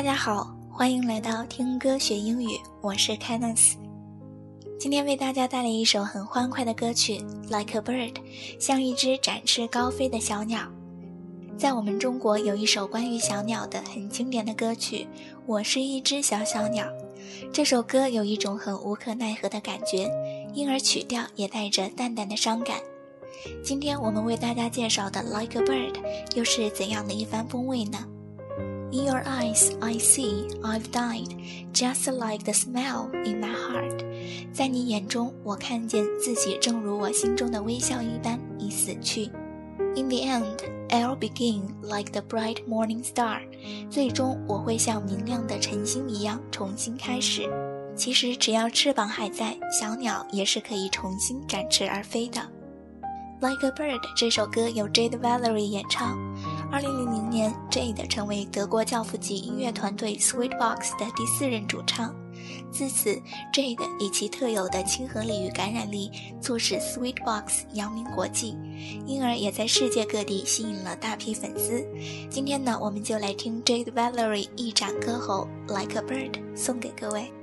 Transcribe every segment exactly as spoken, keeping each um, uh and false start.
大家好，欢迎来到听歌学英语，我是 Kenneth。 今天为大家带来一首很欢快的歌曲 Like a Bird， 像一只展翅高飞的小鸟。在我们中国有一首关于小鸟的很经典的歌曲，我是一只小小鸟。这首歌有一种很无可奈何的感觉，因而曲调也带着淡淡的伤感。今天我们为大家介绍的 Like a Bird 又是怎样的一番风味呢？ In your eyes, I see, I've died, just like the smile in my heart。 在你眼中，我看见自己正如我心中的微笑一般已死去。 In the end, I'll begin like the bright morning star。 最终我会像明亮的晨星一样重新开始。其实只要翅膀还在，小鸟也是可以重新展翅而飞的。Like a Bird 这首歌由 Jade Valerie 演唱。二零零零年 Jade 成为德国教父级音乐团队 Sweetbox 的第四任主唱。自此 Jade 以其特有的亲和力与感染力促使 Sweetbox 扬名国际，因而也在世界各地吸引了大批粉丝。今天呢，我们就来听 Jade Valerie 一展歌喉 Like a Bird 送给各位。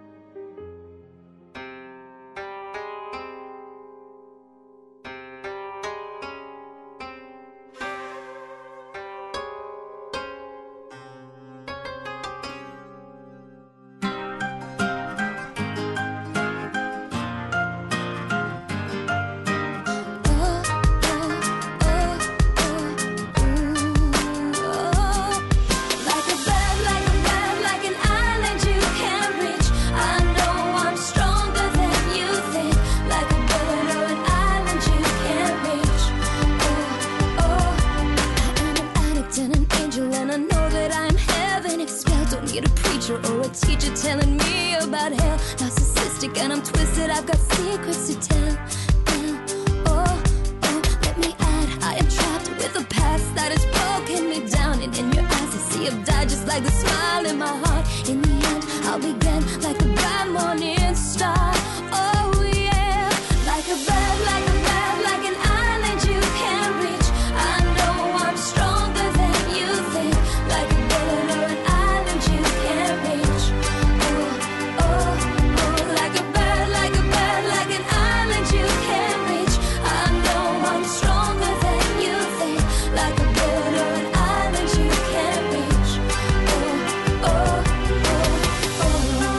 Or a teacher telling me about hell. Narcissistic and I'm twisted, I've got secrets to tell. Oh, oh, let me add, I am trapped with a past that has broken me down. And in your eyes I see I've died just like the smile in my heart. In the end, I'll begin like the bright morning star. Oh yeah, like a bird, like a bird, like an island you can't reach. I know I'm stronger than you think. Like a bird or an island you can't reach. Oh, oh, oh, like a bird, like a bird, like an island you can't reach. I know I'm stronger than you think. Like a bird or an island you can't reach. Oh, oh, oh, oh.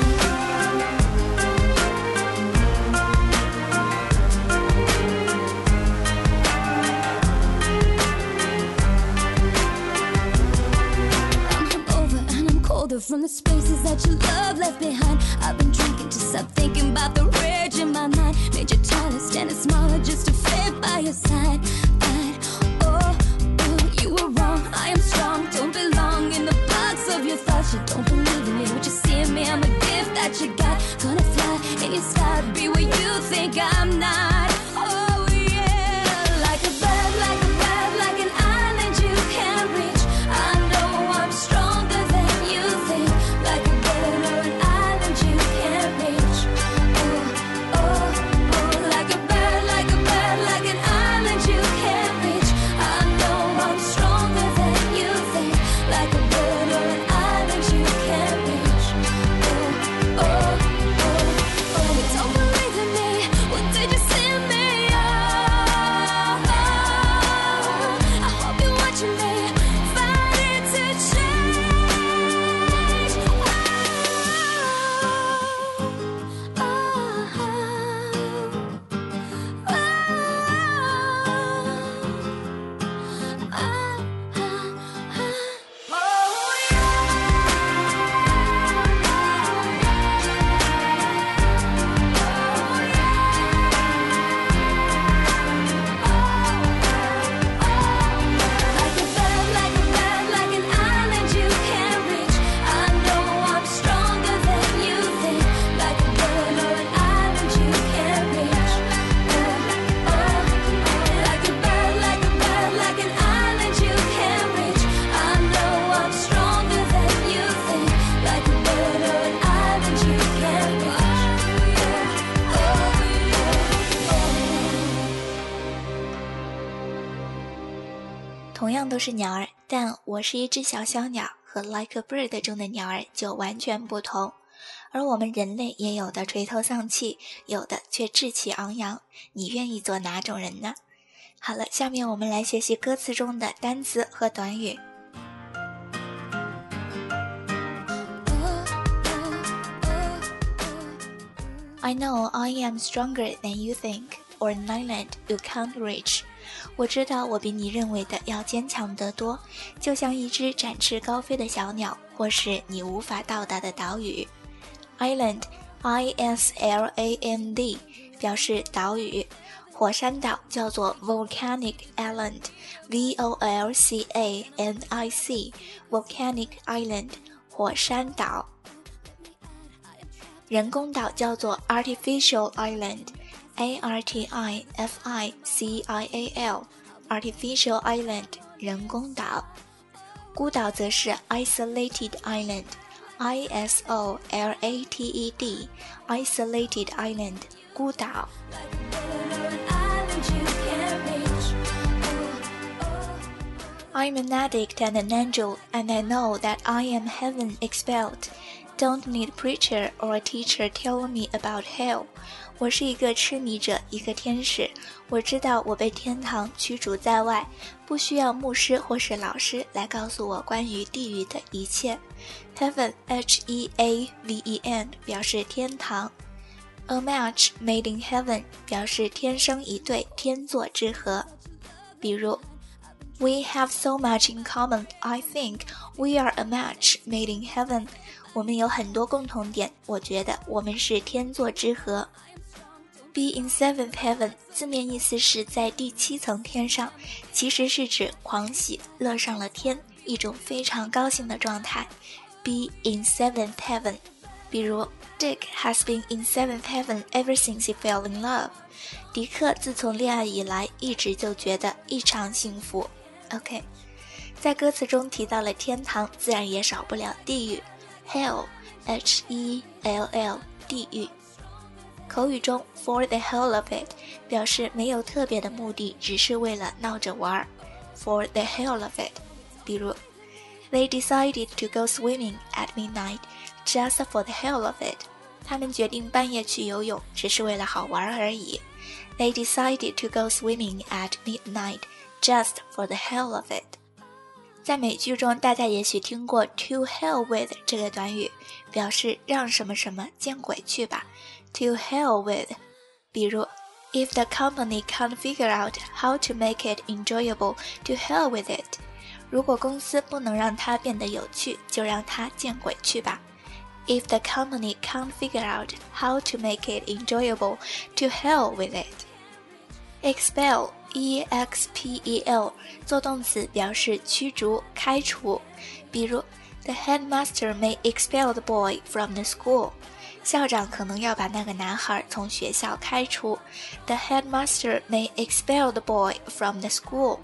From the spaces that your love left behind, I've been drinking to stop thinking about the rage in my mind. Made you taller, standing smaller just to fit by your side. But, oh, oh, you were wrong, I am strong. Don't belong in the box of your thoughts. You don't believe in me, what you see in me, I'm a gift that you got. Gonna fly in your sky, be where you think I'm not. Oh yeah, like a bird, like a bird, like an island you can't reach. I know I'm stronger than you think. Like a bird or an island you can't reach. Oh, oh, oh, like a bird, like a bird, like an island you can't reach. I know I'm stronger than you think. Like a bird or an island you can't reach. Oh, oh, oh, oh. You don't believe in me, what did you see in me? Oh, oh, I hope you're watching me, fighting to change. 和 like a bird 中的鸟儿就完全不同，而我们人类也有的垂头丧气，有的却志气昂扬，你愿意做哪种人呢？好了，下面我们来学习歌词中的单词和短语。I know I am stronger than you think, or an island you can't reach. 我知道我比你认为的要坚强得多，就像一只展翅高飞的小鸟，或是你无法到达的岛屿。Island, I S L A N D, 表示岛屿。火山岛叫做 volcanic island, V O L C A N I C, volcanic island, 火山岛。人工岛叫做 artificial island, A R T I F I C I A L, artificial island, 人工岛。孤岛则是 isolated island, I S O L A T E D, isolated island, 孤岛。I'm an addict and an angel, and I know that I am heaven expelled. Don't need preacher or a teacher telling me about hell. 我是一个痴迷者，一个天使，我知道我被天堂驱逐在外，不需要牧师或是老师来告诉我关于地狱的一切。Heaven, H E A V E N, 表示天堂。A match made in heaven, 表示天生一对，天作之合。比如We have so much in common, I think we are a match made in heaven. 我们有很多共同点，我觉得我们是天作之合。Be in seventh heaven 字面意思是在第七层天上，其实是指狂喜，乐上了天，一种非常高兴的状态。Be in seventh heaven. 比如 Dick has been in seventh heaven ever since he fell in love. 迪克自从恋爱以来，一直就觉得异常幸福。OK， 在歌词中提到了天堂，自然也少不了地狱。Hell, H E L L, 地狱。口语中 for the hell of it 表示没有特别的目的，只是为了闹着玩。For the hell of it， 比如 They decided to go swimming at midnight just for the hell of it. 他们决定半夜去游泳，只是为了好玩而已。They decided to go swimming at midnight just for the hell of it. 在美剧中，大家也许听过 to hell with 这个短语，表示让什么什么见鬼去吧。To hell with， 比如 If the company can't figure out how to make it enjoyable, to hell with it. 如果公司不能让它变得有趣，就让它见鬼去吧。If the company can't figure out how to make it enjoyable, to hell with it. Expel, E X P E L, 做动词表示驱逐、开除。比如 The headmaster may expel the boy from the school. 校长可能要把那个男孩从学校开除。The headmaster may expel the boy from the school.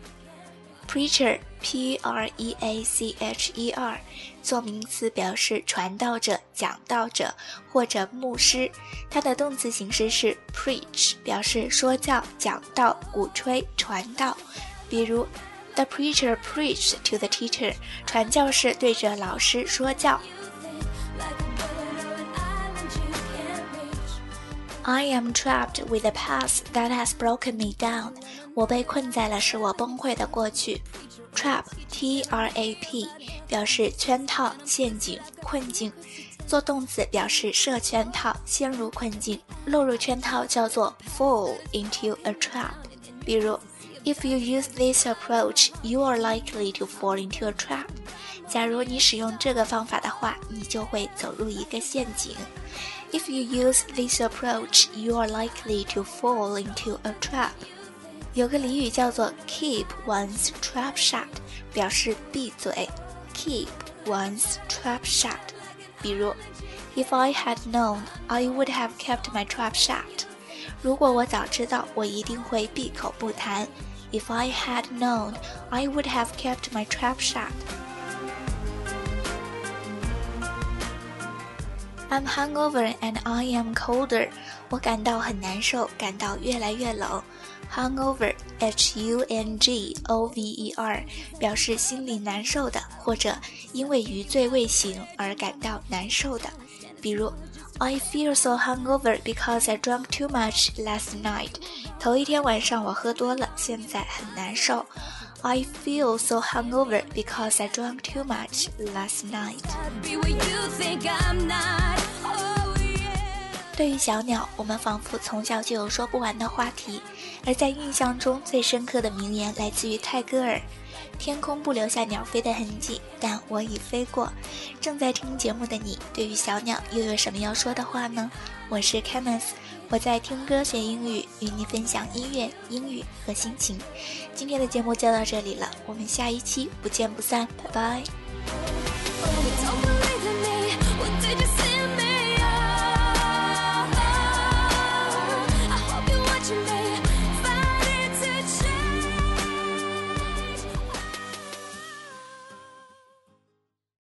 Preacher, P R E A C H E R, 做名词表示传道者、讲道者或者牧师，它的动词形式是 preach， 表示说教、讲道、鼓吹、传道。比如 The preacher preached to the teacher, 传教士对着老师说教。I am trapped with a past that has broken me down. 我被困在了使我崩溃的过去。Trap, T R A P, 表示圈套、陷阱、困境。做动词表示设圈套、陷入困境。落入圈套叫做 fall into a trap。比如 If you use this approach, you are likely to fall into a trap. 假如你使用这个方法的话，你就会走入一个陷阱。If you use this approach, you are likely to fall into a trap. 有个俚语叫做 keep one's trap shut, 表示闭嘴。Keep one's trap shut. 比如 If I had known, I would have kept my trap shut. 如果我早知道，我一定会闭口不谈。If I had known, I would have kept my trap shut. I'm hungover and I am colder. 我感到很难受，感到越来越冷。Hungover, H U N G O V E R 表示心里难受的，或者因为余罪未醒而感到难受的。比如 I feel so hungover because I drank too much last night. 头一天晚上我喝多了，现在很难受。I feel so hungover because I drank too much last night. 对于小鸟，我们仿佛从小就有说不完的话题，而在印象中最深刻的名言来自于泰戈尔：天空不留下鸟飞的痕迹，但我已飞过。正在听节目的你，对于小鸟又有什么要说的话呢？我是 Kenneth， 我在听歌学英语，与你分享音乐、英语和心情。今天的节目就到这里了，我们下一期不见不散，拜拜。